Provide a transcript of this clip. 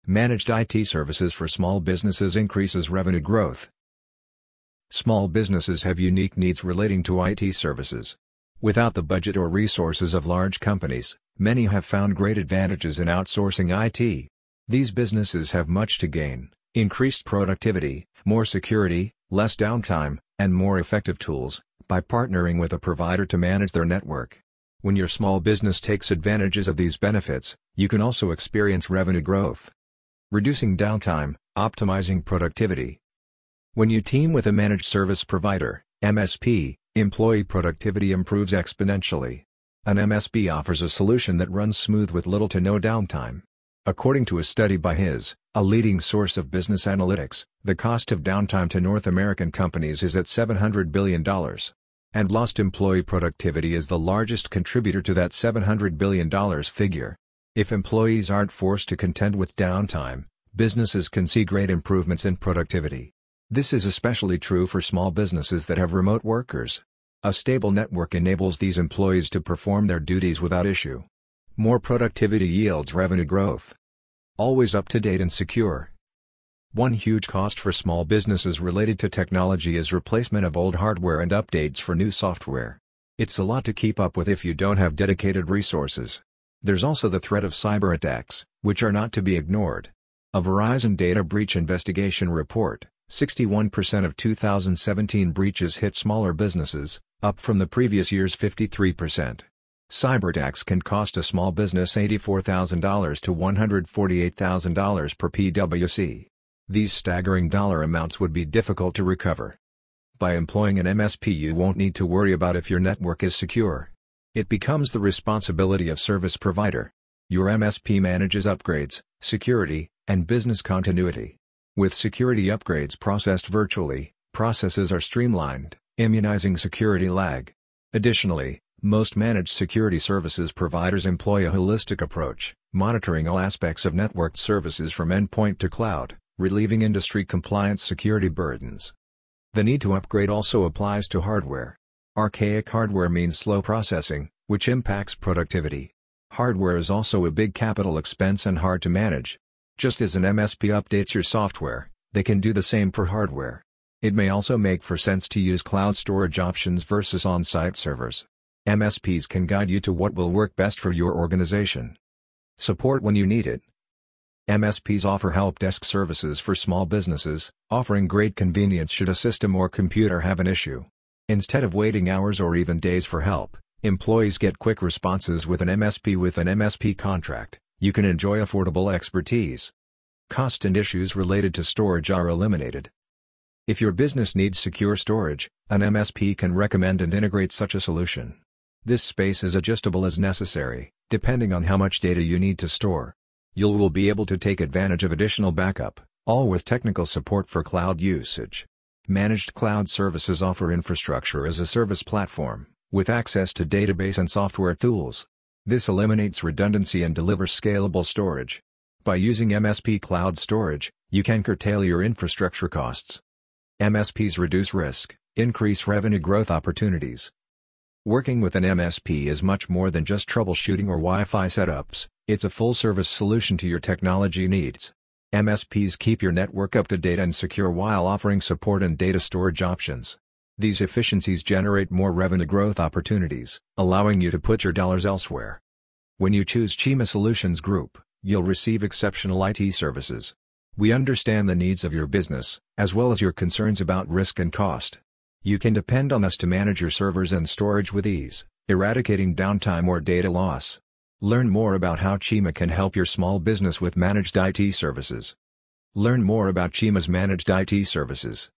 Managed IT services for small businesses increases revenue growth. Small businesses have unique needs relating to IT services. Without the budget or resources of large companies, many have found great advantages in outsourcing IT. These businesses have much to gain: increased productivity, more security, less downtime, and more effective tools, by partnering with a provider to manage their network. When your small business takes advantages of these benefits, you can also experience revenue growth. Reducing downtime, optimizing productivity. When you team with a managed service provider, MSP, employee productivity improves exponentially. An MSP offers a solution that runs smooth with little to no downtime. According to a study by HIS, a leading source of business analytics, the cost of downtime to North American companies is at $700 billion. And lost employee productivity is the largest contributor to that $700 billion figure. If employees aren't forced to contend with downtime, businesses can see great improvements in productivity. This is especially true for small businesses that have remote workers. A stable network enables these employees to perform their duties without issue. More productivity yields revenue growth. Always up to date and secure. One huge cost for small businesses related to technology is replacement of old hardware and updates for new software. It's a lot to keep up with if you don't have dedicated resources. There's also the threat of cyber attacks, which are not to be ignored. A Verizon data breach investigation report: 61% of 2017 breaches hit smaller businesses, up from the previous year's 53%. Cyberattacks can cost a small business $84,000 to $148,000 per PWC. These staggering dollar amounts would be difficult to recover. By employing an MSP, you won't need to worry about if your network is secure. It becomes the responsibility of service provider. Your MSP manages upgrades, security, and business continuity. With security upgrades processed virtually, processes are streamlined, immunizing security lag. Additionally, most managed security services providers employ a holistic approach, monitoring all aspects of networked services from endpoint to cloud, relieving industry compliance security burdens. The need to upgrade also applies to hardware. Archaic hardware means slow processing, which impacts productivity. Hardware is also a big capital expense and hard to manage. Just as an MSP updates your software, they can do the same for hardware. It may also make for sense to use cloud storage options versus on-site servers. MSPs can guide you to what will work best for your organization. Support when you need it. MSPs offer help desk services for small businesses, offering great convenience should a system or computer have an issue. Instead of waiting hours or even days for help, employees get quick responses with an MSP. With an MSP contract, you can enjoy affordable expertise. Cost and issues related to storage are eliminated. If your business needs secure storage, an MSP can recommend and integrate such a solution. This space is adjustable as necessary, depending on how much data you need to store. You will be able to take advantage of additional backup, all with technical support for cloud usage. Managed cloud services offer infrastructure as a service platform, with access to database and software tools. This eliminates redundancy and delivers scalable storage. By using MSP cloud storage, you can curtail your infrastructure costs. MSPs reduce risk, increase revenue growth opportunities. Working with an MSP is much more than just troubleshooting or Wi-Fi setups, it's a full-service solution to your technology needs. MSPs keep your network up to date and secure while offering support and data storage options. These efficiencies generate more revenue growth opportunities, allowing you to put your dollars elsewhere. When you choose Chima Solutions Group, you'll receive exceptional IT services. We understand the needs of your business, as well as your concerns about risk and cost. You can depend on us to manage your servers and storage with ease, eradicating downtime or data loss. Learn more about how Chima can help your small business with managed IT services. Learn more about Chima's managed IT services.